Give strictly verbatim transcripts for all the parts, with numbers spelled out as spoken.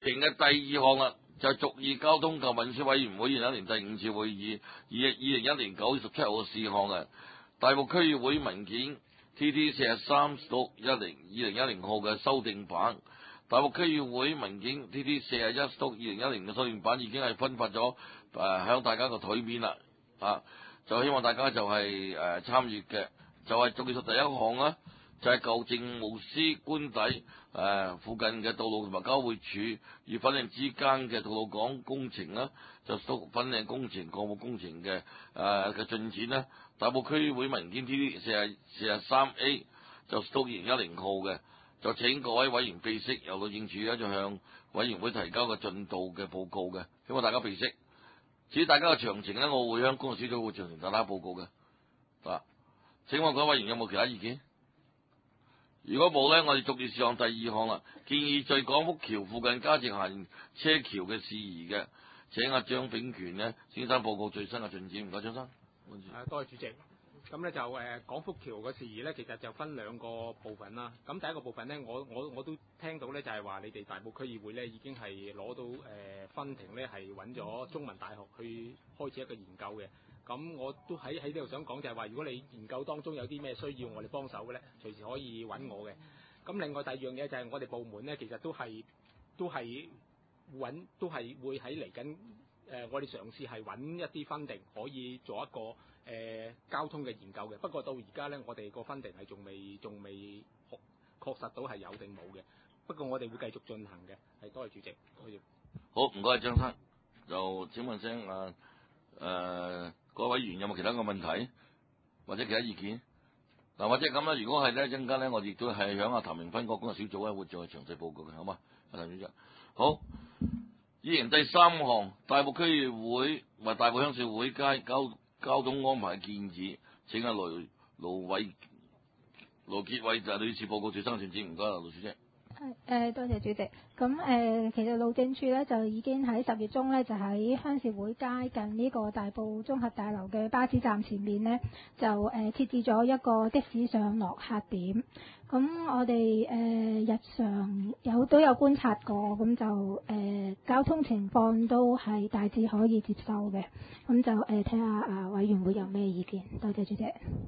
庭嘅第二項啦，就係逐議交通及運輸委員會二零一年第五次會議二二零一年九月十七號嘅事項嘅大埔區議會文件 T T 四十三六一零二零一零號嘅修訂版。大埔區議會文件 T T 四十一六二零一零嘅修訂版已經係分發咗誒響大家個台面啦，啊，就希望大家就係誒參與嘅，就係總結述第一項啦。就係舊政務司官邸誒、呃、附近嘅道路同埋交匯處與粉嶺之間嘅道路港工程啦，就屬粉嶺工程項目工程嘅誒嘅進展啦。大埔區會文件 T T 四十四十三 A 就屬二零一零號嘅，就請各位委員備悉，由路政署咧就向委員會提交個進度嘅報告嘅，希望大家備悉。至於大家嘅詳情咧，我會向工作小組會詳情大家報告嘅。啊，請問各位委員有冇其他意見？如果冇咧，我哋逐議事項第二項啦，建議在廣福橋附近加設行車橋嘅事宜嘅，請阿張炳權呢先生報告最新嘅進展。唔該，張生。 誒，多謝主席。咁咧就誒廣福橋嘅事宜咧，其實就分兩個部分啦。咁第一個部分咧，我我我都聽到咧，就係話你哋大埔區議會咧已經係攞到誒分庭咧，係揾咗中文大學去開始一個研究嘅。咁我都喺喺呢度想講就係話，如果你研究當中有啲咩需要我哋幫手嘅咧，隨時可以揾我嘅。咁另外第二樣嘢就係我哋部門咧，其實都係都係揾都係會喺嚟緊誒，我哋嘗試係揾一啲分定可以做一個誒、呃、交通嘅研究嘅。不過到而家咧，我哋個分定係仲未仲未確確實到係有定冇嘅。不過我哋會繼續進行嘅。係，多謝主席，多謝。 好，唔該張生。就請問聲啊誒。各位委員有冇其他嘅問題或者其他意見？嗱，或者咁啦，如果係咧，陣間咧，我亦都係響阿譚明芬個工作小組咧，會再詳細報告嘅，好嘛？阿譚主席，好。議員第三項，大埔區議會或大埔鄉事會街交交通安排建議，請阿盧盧偉盧傑偉就女士報告最新進展。唔該，盧小姐。 誒、呃，多謝主席。咁誒、呃，其實路政署咧就已經喺十月中咧，就喺鄉事會街近呢個大埔綜合大樓嘅巴士站前面咧，就誒、呃、設置咗一個的士上落客點。咁我哋誒、呃、日常有都有觀察過，咁就誒、呃、交通情況都係大致可以接受嘅。咁就誒睇下啊委員會有咩意見。多謝主席。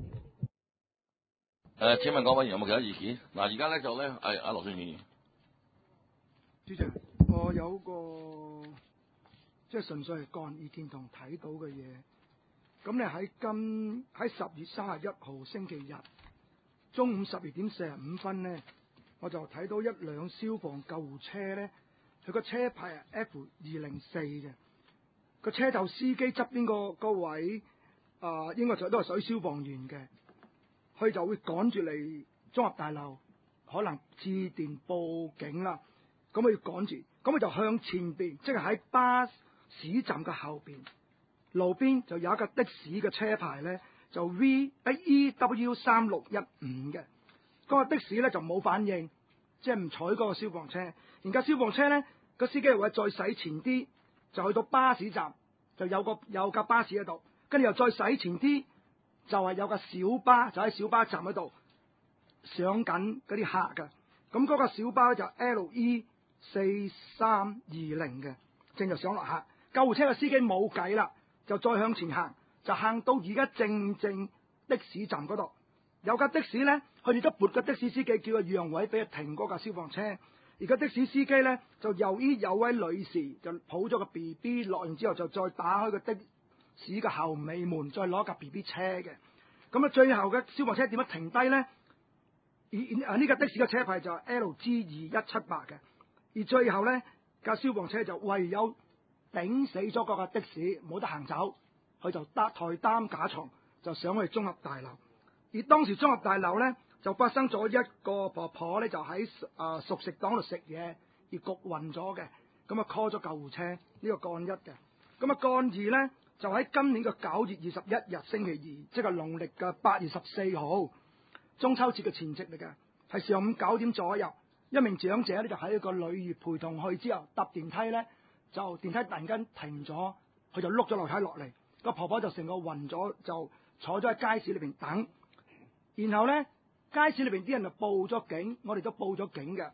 誒、呃，請問各位有冇其他意見？嗱，而家咧就咧，係阿羅俊議員。 主席，我有個即係純粹係個人意見同睇到嘅嘢。咁咧喺今喺十月三十一號星期日中午十二點四十五分咧，我就睇到一輛消防救護車咧，佢個車牌係 F 二零四嘅。個車頭司機側邊個個位啊、呃，應該就都係屬於消防員嘅。佢就會趕住嚟綜合大樓，可能致電報警啦。咁佢要趕住，咁佢就向前邊，即係喺巴士站嘅後邊路邊就有一架的士嘅車牌咧，就 V 啊 E W 三六一五嘅。嗰個的士咧就冇反應，即係唔睬嗰個消防車。而家消防車咧，個司機又話再駛前啲，就去到巴士站，就有個有架巴士喺度，跟住又再駛前啲。就係有個小巴，就喺小巴站嗰度上緊嗰啲客嘅。咁嗰個小巴就 L E 四三二零嘅，正就上落客。救護車嘅司機冇計啦，就再向前行，就行到而家正正的士站嗰度，有架的士咧，佢哋都撥個的士司機叫佢讓位俾佢停嗰架消防車。而家的士司機咧就由於有位女士就抱咗個 B B 落完之後，就再打開個的市嘅後尾門，再攞架 B B 車嘅。咁啊，最後嘅消防車點樣停低咧？而啊呢架的士嘅車牌就係 L G 二一七八嘅。而最後咧架消防車就唯有頂死咗嗰架的士，冇得行走，佢就搭台擔架床就上去綜合大樓。而當時綜合大樓咧就發生咗一個婆婆咧就喺啊熟食檔度食嘢而焗暈咗嘅，咁啊 call 咗救護車，呢、這個幹一嘅。咁啊幹二咧。就喺今年嘅九月二十一日星期二，即係農曆嘅八月十四號，中秋節嘅前夕嚟嘅，係上午九點左右，一名長者咧就喺一個女兒陪同去之後搭電梯咧，就電梯突然間停咗，佢就碌咗樓梯落嚟，個婆婆就成個暈咗，就坐咗喺街市裏邊等。然後咧，街市裏邊啲人就報咗警，我哋都報咗警嘅，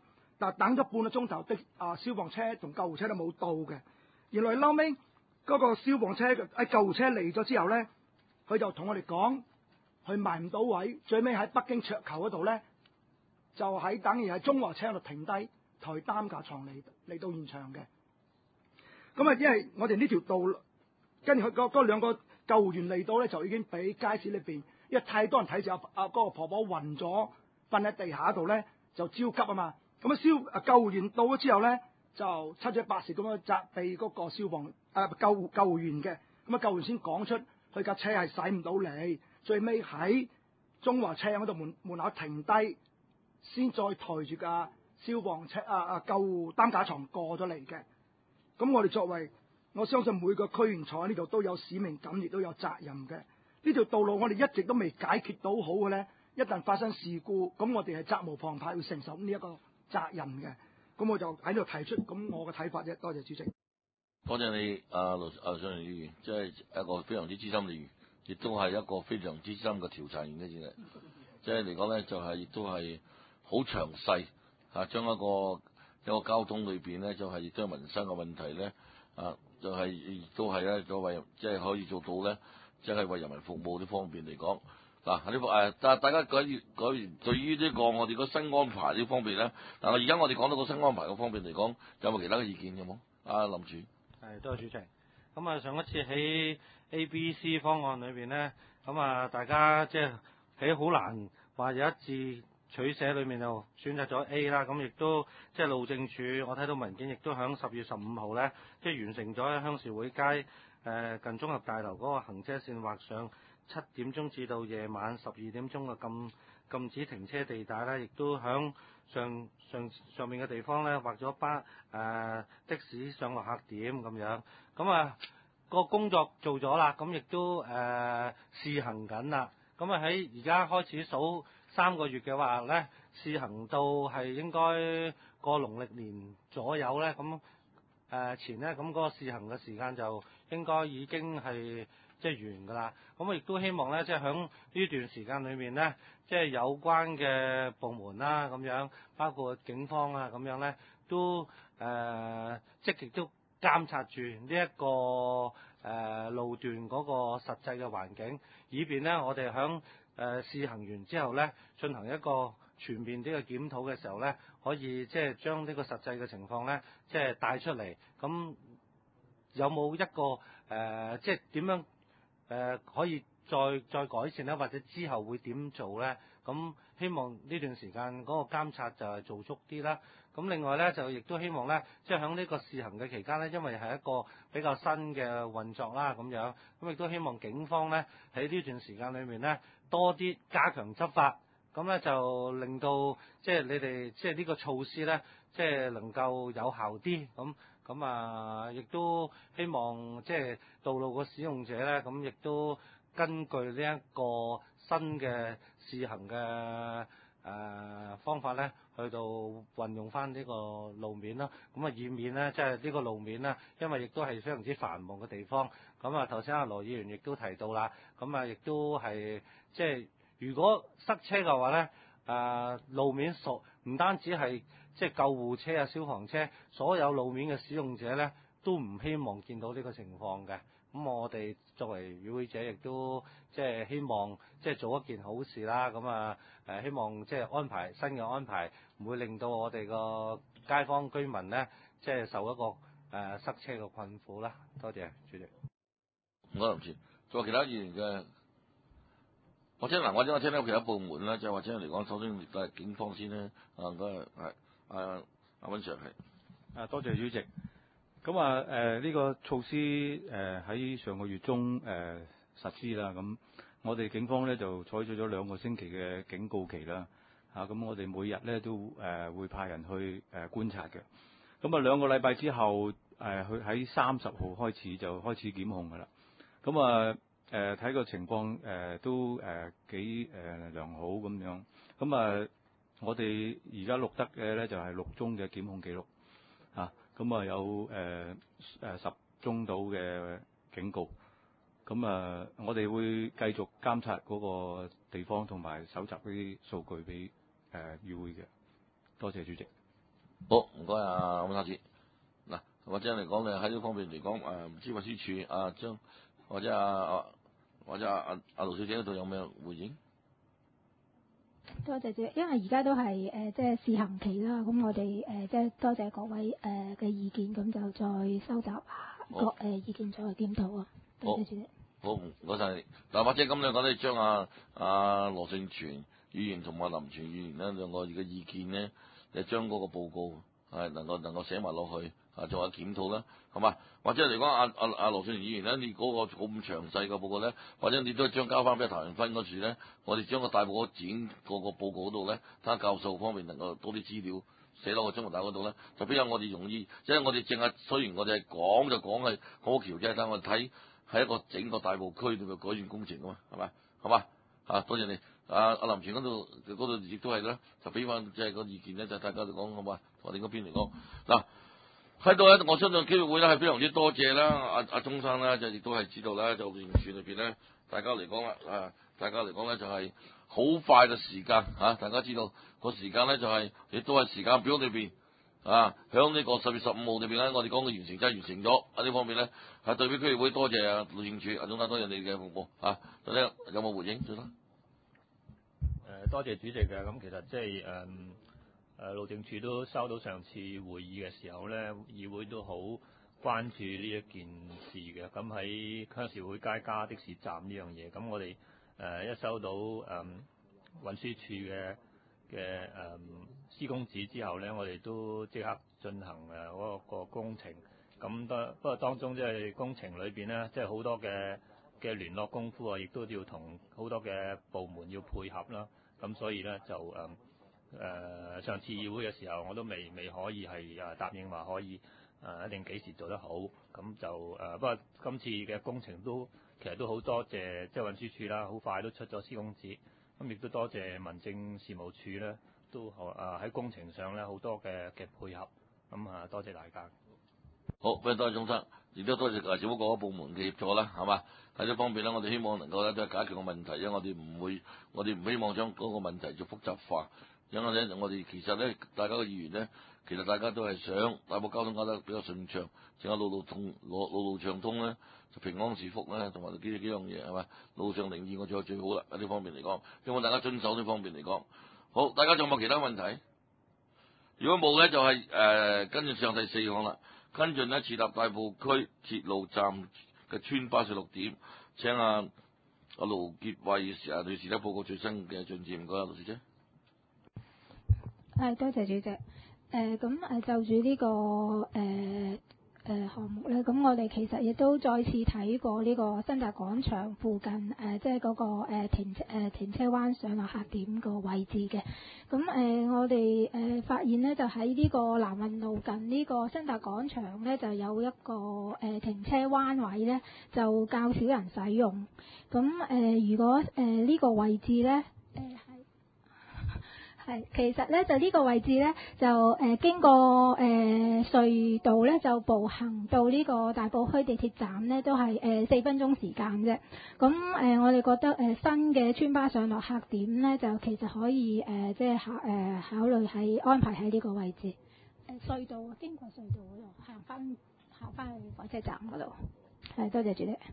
但等咗半個鐘頭的啊消防車同救護車都冇到嘅。原來後尾嗰個消防車喺救護車嚟咗之後咧，佢就同我哋講，佢埋唔到位，最尾喺北京桌球嗰度咧，就喺等於喺中華車度停低，抬擔架床嚟嚟到現場嘅。咁啊，因為我哋呢條道，跟住佢嗰嗰兩個救護員嚟到咧，就已經俾街市裏邊，因為太多人睇住阿阿嗰個婆婆暈咗，瞓喺地下度咧，就焦急啊嘛。咁啊消啊救護員到咗之後咧，就七嘴八舌咁樣責備嗰個消防啊救護救護員嘅。咁啊救護員先講出佢架車係駛唔到嚟，最尾喺中華車嗰度門門口停低，先再抬住架消防車啊啊救護擔架床過咗嚟嘅。咁我哋作為，我相信每個區員坐喺呢度都有使命感，亦都有責任嘅。呢條道路我哋一直都未解決到好嘅咧，一旦發生事故，咁我哋係責無旁貸要承受呢一個責任嘅。咁我就喺度提出咁我嘅睇法啫。多謝主席。 多謝你，阿盧阿上議員，即係一個非常之資深嘅議員，亦都係一個非常之資深嘅調查員嘅先嚟。即係嚟講咧，就係亦都係好詳細嚇，將一個一個交通裏邊咧，就係亦都係民生嘅問題咧，啊，就係亦都係咧，作為即係可以做到咧，即係為人民服務呢方面嚟講，嗱呢個誒，但係大家講講完對於呢個我哋個新安排呢方面咧，嗱而家我哋講到個新安排嘅方面嚟講，有冇其他嘅意見有冇？阿林主。 係，多謝主席。咁啊，上一次喺 A、B、C 方案裏邊咧，咁啊，大家即係喺好難話有一致取捨裏面就選擇咗 A 啦。咁亦都即係路政署，我睇到文件亦都響十月十五號咧，即係完成咗喺鄉事會街誒、呃、近綜合大樓嗰個行車線劃上七點鐘至到夜晚十二點鐘嘅禁禁止停車地帶咧，亦都響上上上面嘅地方咧劃咗巴誒、呃、的士上落客點咁樣。咁啊、個工作做咗啦，咁亦都誒、呃、試行緊啦。咁啊喺而家開始數三個月嘅話咧，試行到係應該過農曆年左右咧，咁誒、呃、前咧，咁嗰個試行嘅時間就應該已經係即係完㗎啦。咁我亦都希望咧，即係響呢段時間裏面咧，即係有關嘅部門啦，咁樣包括警方啊，咁樣咧都誒、呃、積極都監察住呢一個誒、呃、路段嗰個實際嘅環境，以便咧我哋響誒試行完之後咧，進行一個全面啲嘅檢討嘅時候咧，可以即係將呢個實際嘅情況咧，即係帶出嚟。咁有冇一個誒、呃、即係點樣誒、呃、可以再再改善咧，或者之後會點做咧？咁希望呢段時間嗰個監察就係做足啲啦。咁另外咧，就亦都希望咧，即係喺呢個試行嘅期間咧，因為係一個比較新嘅運作啦，咁樣，咁亦都希望警方咧喺呢段時間裏面咧多啲加強執法，咁咧就令到即係你哋即係呢個措施咧，即係能夠有效啲，咁咁啊，亦都希望即係道路嘅使用者咧，咁亦都根據呢一個新嘅試行嘅誒、呃、方法咧，去到運用翻呢個路面啦，咁啊以免咧即係呢個路面咧，因為亦都係非常之繁忙嘅地方。咁啊頭先阿羅議員亦都提到啦，咁啊亦都係即係如果塞車嘅話咧，誒、呃、路面所唔單止係即係救護車啊、消防車，所有路面嘅使用者咧都唔希望見到呢個情況嘅。咁我哋作為與會者，亦都即係希望即係做一件好事啦。咁啊誒，希望即係安排新嘅安排，唔會令到我哋個街坊居民咧，即係受一個誒、呃、塞車嘅困苦啦。多謝主席。 唔該，林主席。仲有其他議員嘅，或者嗱，或者我聽到其他部門啦，即係或者嚟講，首先都係警方先啦。啊，嗰個係啊，阿溫 Sir 係。 啊，多謝主席。咁啊，誒、呃、呢、這個措施誒喺、呃、上個月中誒、呃、實施啦。咁我哋警方咧就採取咗兩個星期嘅警告期啦。啊，咁我哋每日咧都誒、呃、會派人去誒、呃、觀察嘅。咁啊兩個禮拜之後，誒佢喺三十號開始就開始檢控㗎啦。咁啊誒睇個情況誒、呃、都誒、呃、幾誒、呃、良好咁樣。咁啊我哋而家錄得嘅咧就係、是、六宗嘅檢控記錄。啊，咁啊有誒誒、呃、十宗到嘅警告。咁啊，我哋會繼續監察嗰個地方同埋搜集啲數據俾誒議會嘅。多謝主席。 好，唔該啊，温生子。嗱，或者嚟講，你喺呢方面嚟講，誒唔知運輸署啊張或者啊或者啊啊啊盧小姐嗰度有咩回應？ 多謝主席，因為而家都係誒、呃、即係試行期啦，咁我哋誒、呃、即係多謝各位誒嘅、呃、意見，咁就再收集各誒、呃、意見再檢討啊。多謝主席。 好，唔該晒你。嗱，或者咁樣講咧，將阿阿羅盛全議員同埋林全議員呢兩個嘅意見呢，誒將嗰個報告係能夠能夠寫埋落去啊，做下檢討啦，係嘛？或者嚟講，阿阿阿羅盛全議員呢，你嗰個咁詳細嘅報告咧，或者你都將交翻俾譚永芬嗰處咧，我哋將個大報告展嗰個報告嗰度咧，睇下教授方面能夠多啲資料寫落個中文大嗰度咧，就比較我哋容易，即係我哋淨係雖然我哋係講就講係好橋啫，但係我哋睇。係一個整個大埔區嘅改善工程啊嘛，係嘛，好嘛啊，多謝你。阿阿林全嗰度嗰度亦都係啦，就俾翻即係個意見咧，就大家嚟講好嘛，我哋嗰邊嚟講嗱喺度咧，我相信機會咧係非常之多謝啦。阿阿鐘生咧就亦都係知道啦，就廉署裏邊咧，大家嚟講啦啊，大家嚟講咧就係好快嘅時間嚇、啊，大家知道個時間咧就係、是、亦都係時間表裏邊。啊！響呢個十月十五號裏邊咧，我哋講嘅完成真係完成咗喺呢方面咧，係代表區議會多謝啊路政署啊總監多謝你嘅服務啊！大家有冇回應？最多誒多謝主席嘅，咁其實即係誒誒路政署都收到上次會議嘅時候咧，議會都好關注呢一件事嘅。咁喺鄉事會街加的士站呢樣嘢，咁我哋誒、呃、一收到誒、嗯、運輸署嘅嘅誒施工紙之後咧，我哋都即刻進行誒嗰個工程。咁當不過當中即係工程裏邊咧，即係好多嘅嘅聯絡功夫啊，亦都要同好多嘅部門要配合啦。咁所以咧就誒誒、呃、上次議會嘅時候，我都未未可以係誒答應話可以誒、呃、一定幾時做得好。咁就誒、呃、不過今次嘅工程都其實都好多謝即係運輸署啦，好快都出咗施工紙。咁亦都多謝民政事務處咧，都啊喺工程上咧好多嘅嘅配合，咁啊多謝大家。 好，多謝鐘生，亦都多謝誒政府各個部門嘅協助啦，係嘛？喺呢方面咧，我哋希望能夠咧都係解決個問題，因為我哋唔會，我哋唔希望將嗰個問題做複雜化。因為咧，我哋其實咧，大家嘅議員咧，其實大家都係想大埔交通搞得比較順暢，整個路路通，路路路暢通咧，就平安是福咧，同埋幾幾樣嘢係嘛？路上零意外最最好啦，喺呢方面嚟講，希望大家遵守呢方面嚟講。好，大家仲有冇其他問題？如果冇咧，就係、是、誒、呃、跟住上第四項啦。跟住咧，設立大埔區鐵路站嘅村巴士六點。請阿阿盧傑慧啊女士咧報告最新嘅進展，唔該啊，盧小姐。 係，多謝主席。誒咁誒就住呢、這個誒。呃誒、呃、項目咧，咁我哋其實亦都再次睇過呢個新達廣場附近誒、呃，即係嗰、那個、呃、停誒、呃、停車灣上落客點個位置嘅。咁誒、呃，我哋誒、呃、發現咧，就喺呢個南運路近呢個新達廣場咧，就有一個誒、呃、停車灣位咧，就較少人使用。咁誒、呃，如果誒呢、呃這個位置咧，誒、呃係，其實咧就呢個位置咧就誒、呃、經過誒、呃、隧道咧就步行到呢個大埔墟地鐵站咧都係誒四分鐘時間啫。咁誒、呃、我哋覺得誒、呃、新嘅村巴上落客點咧就其實可以誒、呃、即係考誒、呃、考慮喺安排喺呢個位置。誒、呃、隧道經過隧道嗰度行翻行翻去火車站嗰度。係，多謝主席。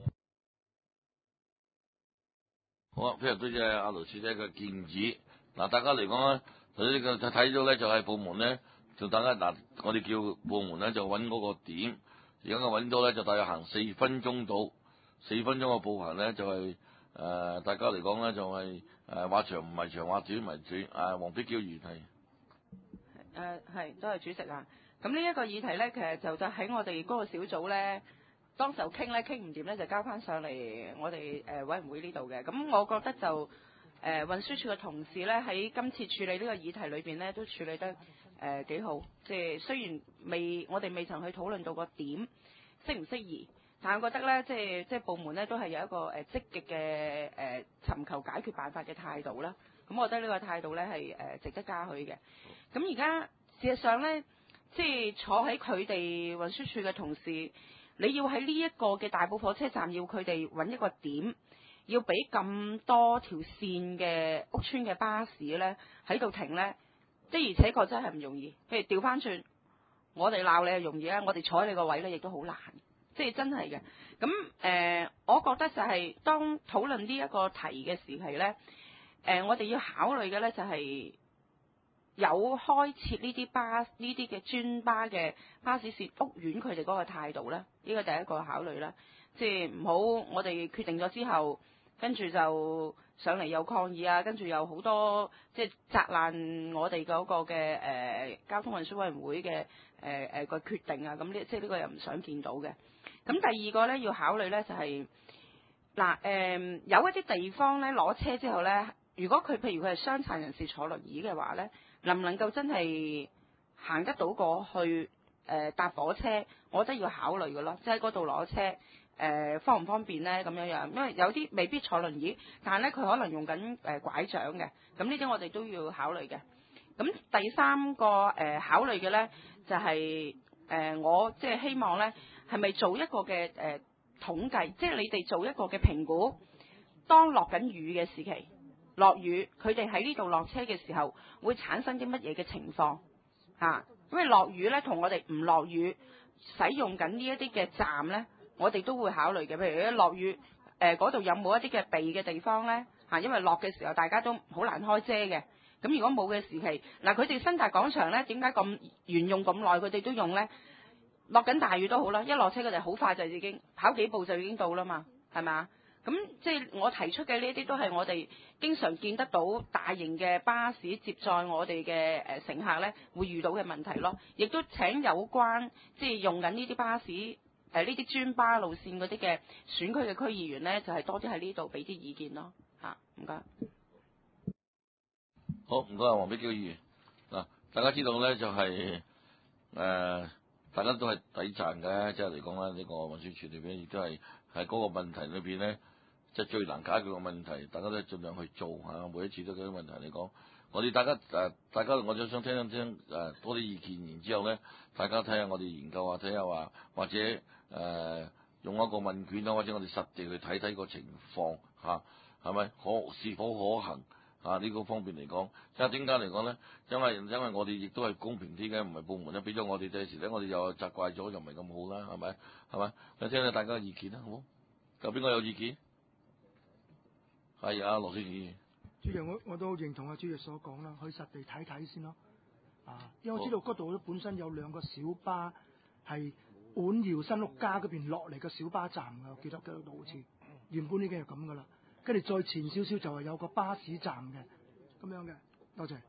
好啊，非常多謝阿盧小姐嘅建議。嗱，大家嚟講咧，佢呢個睇到咧就係部門咧，就大家嗱，我哋叫部門咧就揾嗰個點，而家我揾到咧就大約行四分鐘到，四分鐘嘅步行咧就係、是、誒、呃，大家嚟講咧就係誒話長唔係長，話短唔係短。誒、呃，黃碧嬌議員係誒係，多謝主席啊。咁呢一個議題咧，其實就就喺我哋嗰個小組咧，當時候傾咧傾唔掂咧，就交翻上嚟我哋誒委員會呢度嘅。咁我覺得就。誒、呃、運輸署嘅同事咧喺今次處理呢個議題裏邊咧都處理得誒、呃、幾好，即係雖然未我哋未曾去討論到個點適唔適宜，但係我覺得咧即係即係部門咧都係有一個誒、呃、積極嘅誒、呃、尋求解決辦法嘅態度啦。咁我覺得呢個態度咧係誒值得嘉許嘅。咁而家事實上咧，即係坐喺佢哋運輸署嘅同事，你要喺呢一個嘅大埔火車站要佢哋揾一個點。要俾咁多條線嘅屋邨嘅巴士咧喺度停咧， 的而且確真係唔容易。譬如調翻轉，我哋鬧你係容易啦，我哋坐喺你個位咧亦都好難，即係真係嘅。咁誒、呃，我覺得就係、是、當討論呢一個題嘅時期咧，誒、呃，我哋要考慮嘅咧就係、是。有開設呢啲巴呢啲嘅專巴嘅巴士線屋苑，佢哋嗰個態度咧，呢個第一個考慮啦。即係唔好我哋決定咗之後，跟住就上嚟又抗議啊，跟住又好多即係責難我哋嗰個嘅誒、呃、交通運輸委員會嘅誒誒個決定啊。咁呢即係呢個又唔想見到嘅。咁第二個咧要考慮咧就係嗱誒有一啲地方咧攞車之後咧，如果佢譬如佢係傷殘人士坐輪椅嘅話咧。能唔能夠真係行得到過去？誒、呃、搭火車，我覺得要考慮嘅咯，即係喺嗰度攞車，誒、呃、方唔方便咧？咁樣樣，因為有啲未必坐輪椅，但係咧佢可能用緊誒、呃、拐杖嘅，咁呢啲我哋都要考慮嘅。咁第三個誒、呃、考慮嘅咧，就係、是、誒、呃、我即係希望咧，係咪做一個嘅誒、呃、統計，即係你哋做一個嘅評估，當落緊雨嘅時期。落雨，佢哋喺呢度落車嘅時候，會產生啲乜嘢嘅情況啊？因為落雨咧，同我哋唔落雨使用緊呢一啲嘅站咧，我哋都會考慮嘅。譬如一落雨，誒嗰度有冇一啲嘅避嘅地方咧？嚇、啊，因為落嘅時候大家都好難開遮嘅。咁如果冇嘅時期，嗱佢哋新達廣場咧，點解咁沿用咁耐？佢哋都用咧，落緊大雨都好啦，一落車佢哋好快就已經跑幾步就已經到啦嘛，係咪？咁即係我提出嘅呢啲都係我哋經常見得到大型嘅巴士接載我哋嘅誒乘客咧會遇到嘅問題咯，亦都請有關即係用緊呢啲巴士誒呢啲專巴路線嗰啲嘅選區嘅區議員咧，就係、是、多啲喺呢度俾啲意見咯嚇，唔該。 好，唔該啊，黃碧嬌議員嗱，大家知道咧就係、是、誒、呃、大家都係抵賺嘅，即係嚟講啦，呢、這個運輸署裏邊亦都係喺嗰個問題裏邊咧。即係最難解決嘅問題，大家都盡量去做嚇。每一次都嗰啲問題嚟講，我哋大家誒，大家我就想聽一聽誒多啲意見，然之後咧，大家睇下我哋研究下，睇下話或者誒、呃、用一個問卷啊，或者我哋實地去睇睇個情況嚇，係咪可是否可行啊？呢、這個方面嚟講，即係點解嚟講咧？因為因為我哋亦都係公平啲嘅，唔係部門咧俾咗我哋，第時咧我哋又責怪咗，又唔係咁好啦，係咪？係咪？你聽下大家嘅意見啦，好冇？有邊個有意見？係啊，羅先生。 主席，我我都認同阿主席所講啦，去實地睇睇先咯。啊，因為我知道嗰度本身有兩個小巴係本寮新屋家嗰邊落嚟嘅小巴站㗎，我記得嗰度好似原本已經係咁噶啦。跟住再前少少就係有個巴士站嘅咁樣嘅。多謝。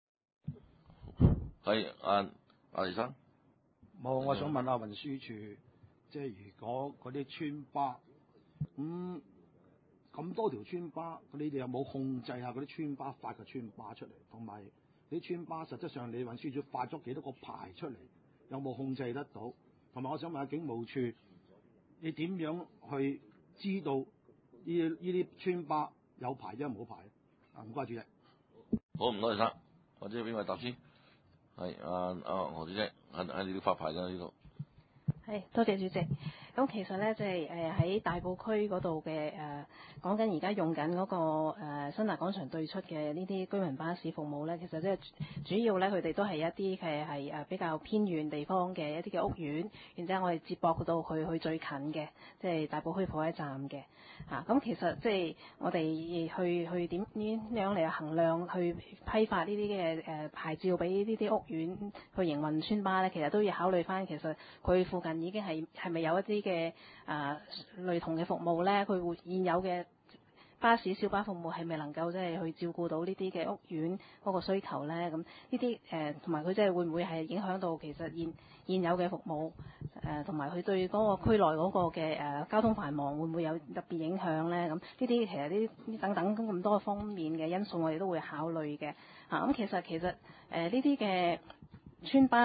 係阿阿黎生。 冇，我想問下運輸署，即係如果嗰啲村巴咁。嗯咁多條村巴，你哋有冇控制下嗰啲村巴發嘅村巴出嚟？同埋啲村巴實質上你運輸署發咗幾多個牌出嚟？有冇控制得到？同埋我想問下警務處，你點樣去知道呢呢啲村巴有牌定冇牌？啊，唔該主席。 好，唔該黎生，或者邊位答先？係啊啊何小姐，係係你要發牌㗎呢度。 係，多謝主席。咁其實咧，即係誒喺大埔區嗰度嘅誒，講緊而家用緊嗰、那個、呃、新達廣場對出嘅呢啲居民巴士服務咧，其實即係主要咧，佢哋都係一啲嘅係誒比較偏遠地方嘅一啲嘅屋苑，然之後我哋接駁到去去最近嘅，即係大埔墟浦一站嘅嚇。咁、啊、其實即係我哋去去點點樣嚟衡量去批發呢啲嘅誒牌照俾呢啲屋苑去營運村巴咧，其實都要考慮翻其實佢附近已經係係咪有一啲嘅啊類同嘅服務咧，佢會現有嘅巴士小巴服務係咪能夠即係去照顧到呢啲嘅屋苑嗰個需求咧？咁呢啲誒同埋佢即係會唔會係影響到其實現現有嘅服務誒，同埋佢對嗰個區內嗰個嘅誒、呃、交通繁忙會唔會有特別影響咧？咁呢啲其實呢啲等等咁多方面嘅因素，我哋都會考慮嘅。啊，咁其實其實誒呢啲嘅村巴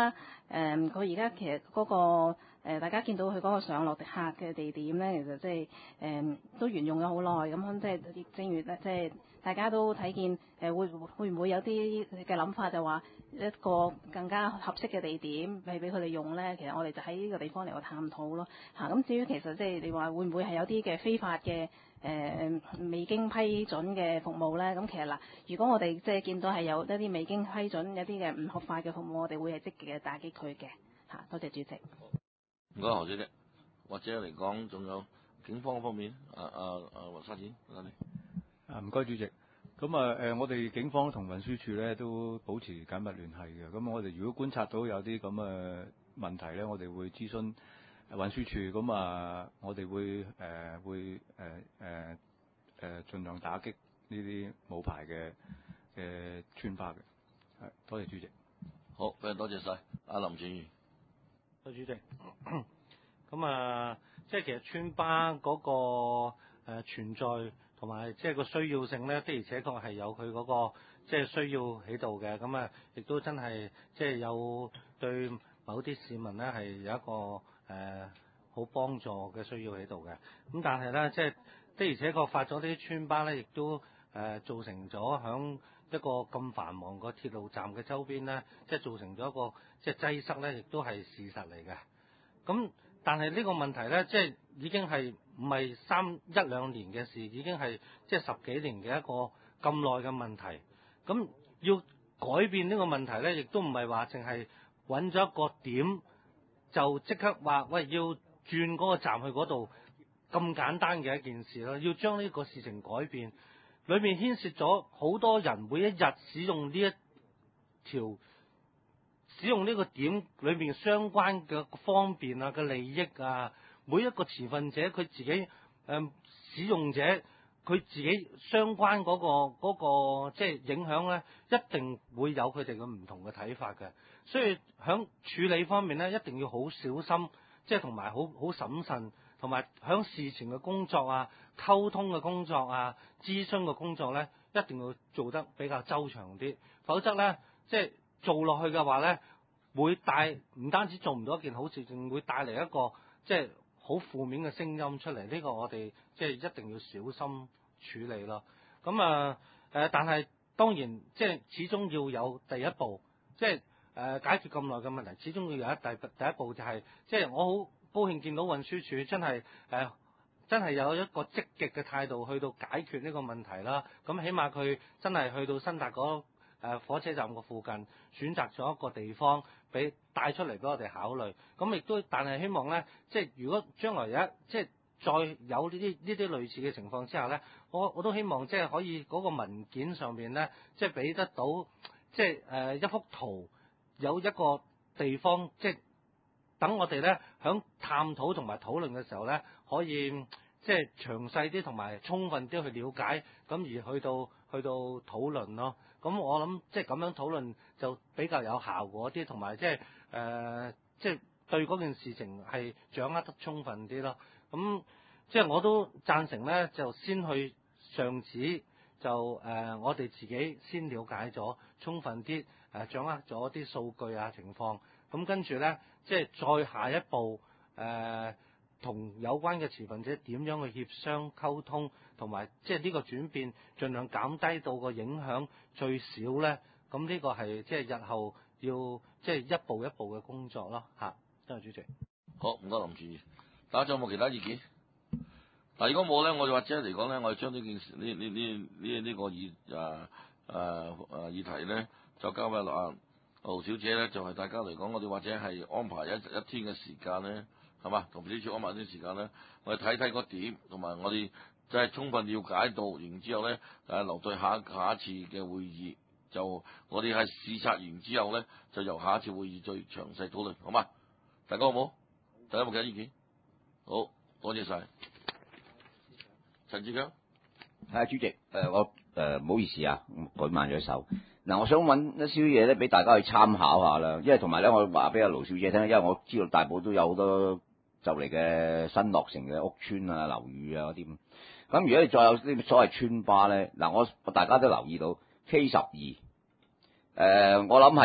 誒佢而家其實嗰、個、呃、大家見到佢嗰個上落客嘅地點咧，其實即係誒都沿用咗好耐，咁即係正如咧，即係大家都睇見誒、呃、會會唔會有啲嘅諗法，就話一個更加合適嘅地點係俾佢哋用咧？其實我哋就喺呢個地方嚟個探討咯嚇。咁、啊、至於其實即係你話會唔會係有啲嘅非法嘅誒、呃、未經批准嘅服務咧？咁其實嗱，如果我哋即係見到係有一啲未經批准、有啲嘅唔合法嘅服務，我哋會係積極嘅打擊佢嘅嚇。多謝主席。 唔該何小姐，或者嚟講仲有警方方面，啊啊啊黃沙展，你啊唔該主席。咁啊誒，我哋警方同運輸署咧都保持緊密聯繫嘅。咁我哋如果觀察到有啲咁嘅問題咧，我哋會諮詢運輸署。咁啊，我哋會誒、呃、會誒誒誒盡量打擊呢啲冇牌嘅嘅村巴嘅。係，多謝主席。 好，非常多謝晒。阿林健儀。 多謝主席。咁啊，即係其實村巴嗰、個誒、呃、存在。同埋即係個需要性咧，的而且確係有佢嗰個即係需要喺度嘅。咁啊，亦都真係即係有對某啲市民咧係有一個誒好幫助嘅需要喺度嘅。咁但係咧，即係的而且確發咗啲村巴咧，亦都誒造成咗響一個咁繁忙個鐵路站嘅周邊咧，即係造成咗一個即係擠塞咧，亦都係事實嚟嘅。咁但係呢個問題咧，即係已經係唔係三一兩年嘅事，已經係即係十幾年嘅一個咁耐嘅問題。咁要改變呢個問題咧，亦都唔係話淨係揾咗一個點就即刻話喂要轉嗰個站去嗰度咁簡單嘅一件事咯。要將呢個事情改變，裏面牽涉咗好多人每一日使用呢一條。使用呢個點裏面相關嘅方便啊嘅利益啊，每一個持份者佢自己誒、呃、使用者佢自己相關嗰、嗰個嗰、嗰個即係影響咧，一定會有佢哋嘅唔同嘅睇法嘅。所以喺處理方面咧，一定要好小心，即係同埋好好審慎，同埋喺事前嘅工作啊、溝通嘅工作啊、諮詢嘅工作咧，一定要做得比較周詳啲，否則咧即係。做落去嘅話咧，會帶唔單止做唔到一件好事，仲會帶嚟一個即係好負面嘅聲音出嚟。呢、這個我哋即係一定要小心處理咯。咁啊誒，但係當然即係始終要有第一步，即係誒、呃、解決咁耐嘅問題，始終要有一第第一步就係、是、即係我好高興見到運輸署真係誒、呃、真係有一個積極嘅態度去到解決呢個問題啦。咁起碼佢真係去到新達嗰誒火車站個附近選擇咗一個地方，俾帶出嚟俾我哋考慮。咁亦都，但係希望咧，即係如果將來有一即係再有呢啲呢啲類似嘅情況之下咧，我我都希望即係可以嗰個文件上邊咧，即係俾得到即係誒一幅圖，有一個地方，即係等我哋咧響探討同埋討論嘅時候咧，可以即係詳細啲同埋充分啲去了解，咁而去到去到討論咯。咁我諗即係咁樣討論就比較有效果啲，同埋即係誒即係對嗰件事情係掌握得充分啲咯。咁即係我都贊成咧，就先去上址，就誒、呃、我哋自己先了解咗充分啲，誒、呃、掌握咗啲數據啊情況。咁跟住咧，即係再下一步誒同、呃、有關嘅持份者點樣去協商溝通，同埋即係呢個轉變，盡量減低到個影響最少咧。咁呢個係即係日後要即係一步一步嘅工作咯。嚇，多謝主席。 好，唔該林主任。大家仲有冇其他意見？嗱，如果冇咧，我哋或者嚟講咧，我哋將呢件事呢呢呢呢呢個議誒誒誒議題咧，就交俾阿盧小姐咧，就係、是、大家嚟講，我哋或者係安排一一天嘅時間咧，係嘛，同呢處安排一啲時間咧，我哋睇睇個點，同埋我哋即係充分了解到，然之後咧誒留對下下一次嘅會議，就我哋係視察完之後咧，就由下一次會議再詳細討論，好嘛？大家好冇？大家有冇其他意見？好，多謝晒。陳志強， 係啊，主席，誒、呃、我誒唔、呃、好意思啊，舉慢咗手。嗱、呃，我想揾一啲嘢咧，俾大家去參考下啦。因為同埋咧，我話俾阿盧小姐聽，因為我知道大埔都有好多就嚟嘅新落成嘅屋邨啊、樓宇啊嗰啲咁。咁如果你再有啲所謂村巴咧，嗱、呃、我大家都留意到 K 十二，誒我諗喺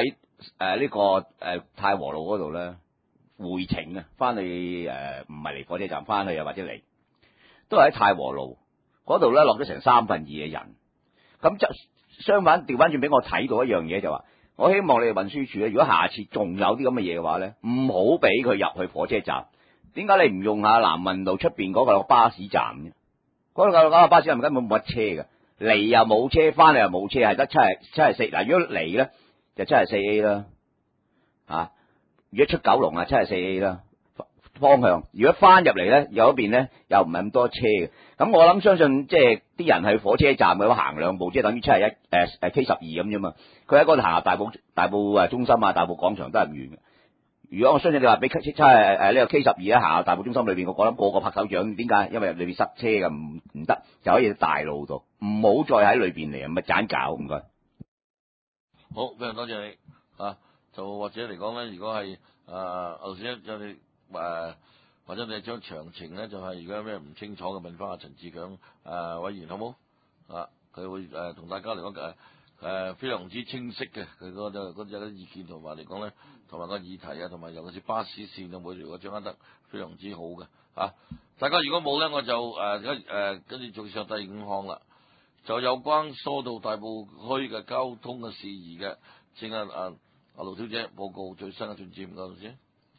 誒呢個誒、呃、太和路嗰度咧回程啊，翻去誒唔係嚟火車站，翻去又或者嚟，都係喺太和路嗰度咧落咗成三分二嘅人。咁就相反調翻轉俾我睇到一樣嘢就話，我希望你哋運輸署咧，如果下次仲有啲咁嘅嘢嘅話咧，唔好俾佢入去火車站。點解你唔用下南運道出邊嗰個巴士站嘅？嗰、嗰個巴士站根本冇乜車嘅，嚟又冇車，翻嚟又冇車，係得七係七係四。嗱，如果嚟咧就七係四 A 啦，啊！如果出九龍啊，七係四 A 啦方向。如果翻入嚟咧，有一邊咧又唔係咁多車嘅。咁我諗相信即係啲人去火車站嘅話行兩步，即係等於七係一誒誒 K 十二咁啫嘛。佢喺嗰度行下大埔大埔誒中心啊，大埔廣場都係唔遠嘅。如果我相信你話俾七七誒誒呢個 K 十二咧行下大埔中心裏邊，我諗個個拍手掌。點解？因為裏邊塞車嘅，唔唔得，就可以喺大路度，唔好再喺裏邊嚟，咪盞搞唔該。 好，非常多謝你啊！就或者嚟講咧，如果係誒頭先有你誒，或者你將詳情咧，就係如果有咩唔清楚嘅問翻阿陳志強誒委員好冇啊？佢會誒同、呃、大家嚟講誒誒非常之清晰嘅，佢嗰嗰嗰啲意見同埋嚟講咧，同埋個議題啊，同埋尤其是巴士線嘅每條嘅掌握得非常之好嘅啊！大家如果冇咧，我就誒誒跟住做上第五項啦。就有關疏導大埔區嘅交通嘅事宜嘅，請阿阿阿盧小姐報告最新嘅進展，唔該，盧小姐。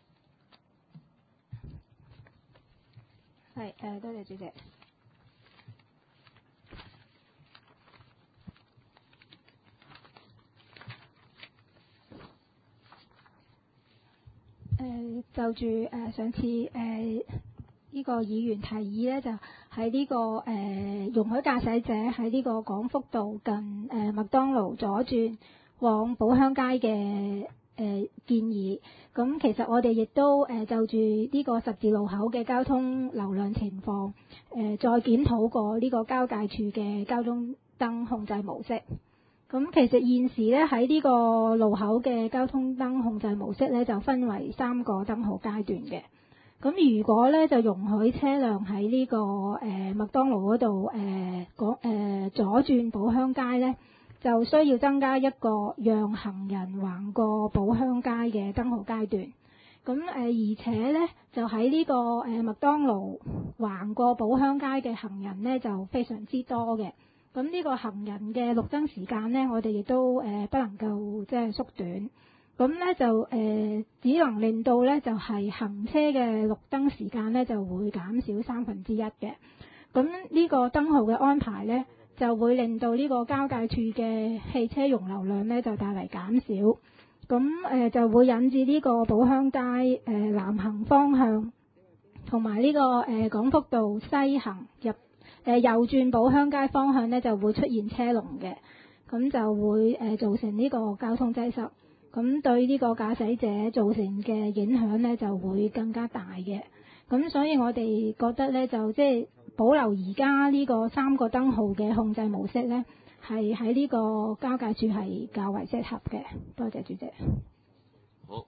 係誒，多謝主席。誒、就住誒、呃、上次誒。呃呢個議員提議咧，就喺呢、這個誒、呃、容許駕駛者喺呢個廣福道近誒麥、呃、當勞左轉往寶鄉街嘅誒、呃、建議。咁其實我哋亦都誒、呃、就住呢個十字路口嘅交通流量情況，誒、呃、再檢討過呢個交界處嘅交通燈控制模式。咁其實現時咧喺呢個路口嘅交通燈控制模式咧，就分為三個燈號階段嘅。咁如果咧就容許車輛喺呢、這個誒、呃、麥當勞嗰度誒嗰誒左轉寶鄉街咧，就需要增加一個讓行人橫過寶鄉街嘅燈號階段。咁誒、呃、而且咧就喺呢、這個誒、呃、麥當勞橫過寶鄉街嘅行人咧就非常之多嘅。咁呢個行人嘅綠燈時間咧，我哋亦都誒、呃、不能夠即係縮短。咁咧就誒、呃、只能令到咧就係、是、行車嘅綠燈時間咧就會減少三分之一嘅。咁呢個燈號嘅安排咧就會令到呢個交界處嘅汽車容流量咧就帶嚟減少。咁誒、呃、就會引致呢個寶鄉街誒、呃、南行方向同埋呢個誒廣福道西行入誒、呃、右轉寶鄉街方向咧就會出現車龍嘅，咁就會誒、呃、造成呢個交通擠塞。咁對呢個駕駛者造成嘅影響咧就會更加大嘅。咁所以我哋覺得咧就即係保留而家呢個三個燈號嘅控制模式咧，係喺呢個交界處係較為適合嘅。多謝主席。 好。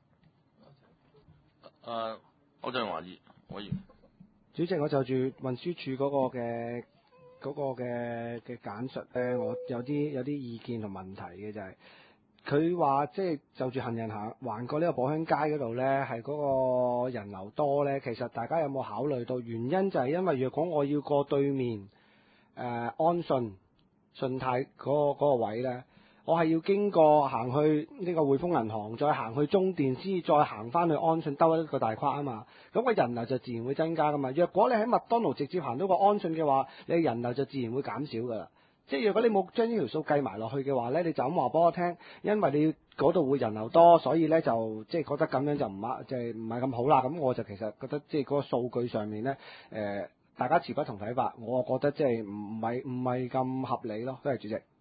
誒，歐振華議委員。 主席，我就住運輸署嗰個嘅嗰、嗰個嘅嘅簡述咧，我有啲有啲意見同問題嘅就係、是。佢話即係就住行人行橫過呢個寶鄉街嗰度呢，係嗰個人流多呢。其實大家有冇考慮到原因？就係因為若果我要過對面誒、呃、安順順泰嗰、嗰個嗰個位呢，我係要經過行去呢個匯豐銀行，再行去中電，先再行翻去安順兜一個大框啊嘛。咁、個人流就自然會增加噶嘛。若果你喺麥當勞直接行到個安順嘅話，你人流就自然會減少噶啦。即係如果你冇將呢條數計埋落去嘅話咧，你就咁話俾我聽，因為你嗰度會人流多，所以咧就即係覺得咁樣就唔啱，即係唔係咁好啦。咁我就其實覺得即係嗰個數據上面咧，誒、呃、大家持不同睇法，我覺得即係唔唔係唔係咁合理咯。多謝主席。